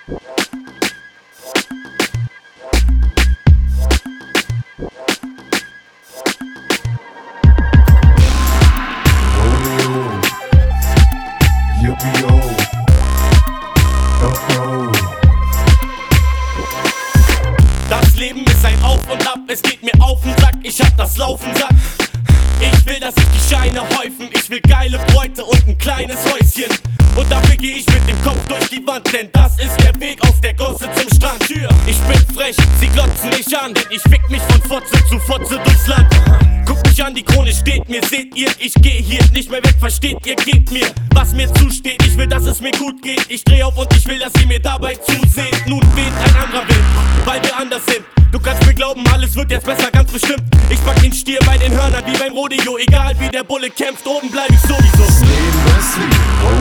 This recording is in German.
Das Leben ist ein Auf und Ab, es geht mir auf den Sack, ich hab das Laufen satt. Ich will, dass sich die Scheine häufen, ich will geile Bräute und ein kleines Häuschen. Und dafür geh ich mit dem Kopf durch die Wand, denn das ist der Weg aus der Gosse zum Strand. Ich bin frech, sie glotzen mich an, denn ich fick mich von Fotze zu Fotze durchs Land. Guck mich an, die Krone steht mir, seht ihr, ich geh hier nicht mehr weg, versteht ihr, gebt mir, was mir zusteht. Ich will, dass es mir gut geht, ich dreh auf und ich will, dass ihr mir dabei zuseht. Nun weht ein anderer Wind, weil wir anders sind. Du kannst mir glauben, alles wird jetzt besser, ganz bestimmt. Ich pack den Stier bei den Hörnern wie beim Rodeo. Egal wie der Bulle kämpft, oben bleib ich sowieso. Das Leben ist wie